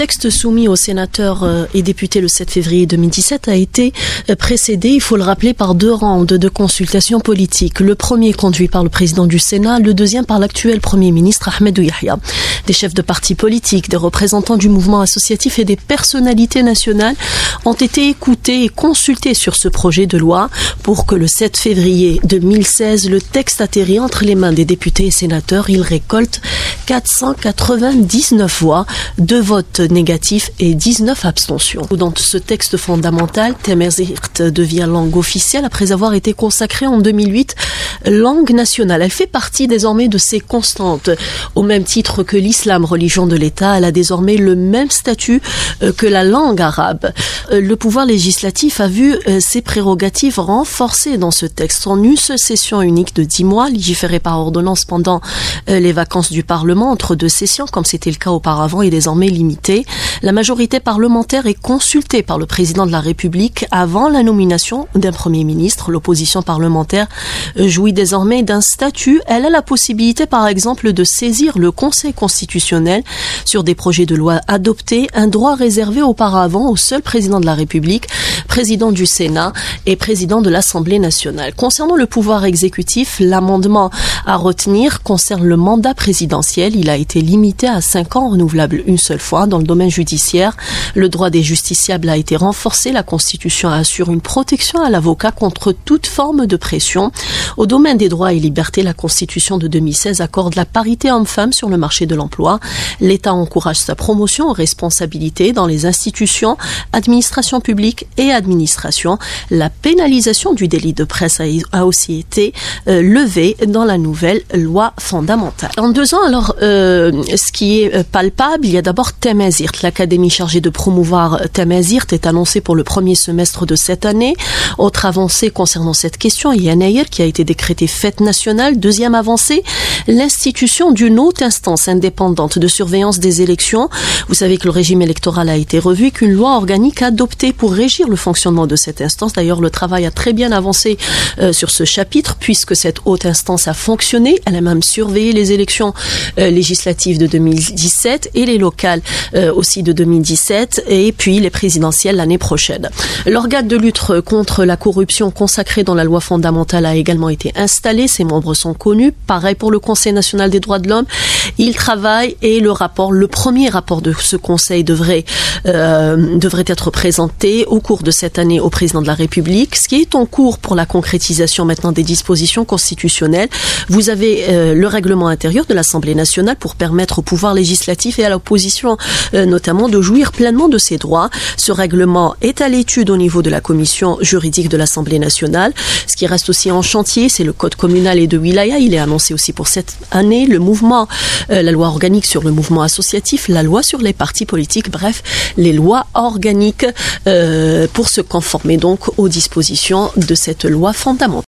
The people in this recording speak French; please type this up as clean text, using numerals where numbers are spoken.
texte soumis aux sénateurs et députés le 7 février 2017 a été précédé, il faut le rappeler, par 2 rounds de consultations politiques. Le premier conduit par le président du Sénat, le deuxième par l'actuel Premier ministre Ahmedou Yahya. Des chefs de partis politiques, des représentants du mouvement associatif et des personnalités nationales ont été écoutés et consultés sur ce projet de loi pour que le 7 février 2016, le texte atterrit entre les mains des députés et sénateurs. Il récolte 499 voix, 2 votes négatifs et 19 abstentions. Dans ce texte fondamental, Tamazight devient langue officielle après avoir été consacrée en 2008 langue nationale. Elle fait partie désormais de ces constantes. Au même titre que l'islam, religion de l'État, elle a désormais le même statut que la langue arabe. Le pouvoir législatif a vu ses prérogatives renforcées dans ce texte. En une seule session unique de 10 mois, légiférée par ordonnance pendant les vacances du Parlement entre 2 sessions, comme c'était le cas auparavant, est désormais limitée. La majorité parlementaire est consultée par le président de la République avant la nomination d'un Premier ministre. L'opposition parlementaire jouit désormais d'un statut. Elle a la possibilité, par exemple, de saisir le Conseil constitutionnel sur des projets de loi adoptés, un droit réservé auparavant au seul président de la République, président du Sénat et président de l'Assemblée nationale. Concernant le pouvoir exécutif, l'amendement à retenir concerne le mandat présidentiel. Il a été limité à 5 ans, renouvelable une seule fois. Dans le domaine judiciaire, le droit des justiciables a été renforcé. La Constitution assure une protection à l'avocat contre toute forme de pression. Au domaine des droits et libertés, la Constitution de 2016 accorde la parité homme-femme sur le marché de l'emploi. L'État encourage sa promotion aux responsabilités dans les institutions, administration publique et administration. La pénalisation du délit de presse a aussi été levée dans la nouvelle loi fondamentale. En 2 ans, alors, ce qui est palpable, il y a d'abord Tamazight. L'académie chargée de promouvoir Tamazight est annoncée pour le premier semestre de cette année. Autre avancée concernant cette question, il y a Naïr qui a été décrétée fête nationale. Deuxième avancée, l'institution d'une haute instance indépendante de surveillance des élections. Vous savez que le régime électoral a été revu et qu'une loi organique adoptée pour régir le fonctionnement de cette instance. D'ailleurs, le travail a très bien avancé sur ce chapitre puisque cette haute instance a fonctionné. Elle a même surveillé les élections législatives de 2017 et les locales aussi de 2017 et puis les présidentielles l'année prochaine. L'organe de lutte contre la corruption consacré dans la loi fondamentale a également été installé. Ses membres sont connus. Pareil pour le Conseil national des droits de l'homme. Il travaille et le premier rapport de ce Conseil devrait être présenté au cours de cette année au président de la République. Ce qui est en cours pour la concrétisation maintenant des dispositions constitutionnelles, vous avez le règlement intérieur de l'Assemblée nationale pour permettre au pouvoir législatif et à l'opposition notamment de jouir pleinement de ses droits. Ce règlement est à l'étude au niveau de la commission juridique de l'Assemblée nationale. Ce qui reste aussi en chantier, c'est le code communal et de wilaya. Il est annoncé aussi pour cette année. Le mouvement, la loi organique sur le mouvement associatif, la loi sur les partis politiques, bref, les lois organiques pour se conformer donc aux dispositions de cette loi fondamentale.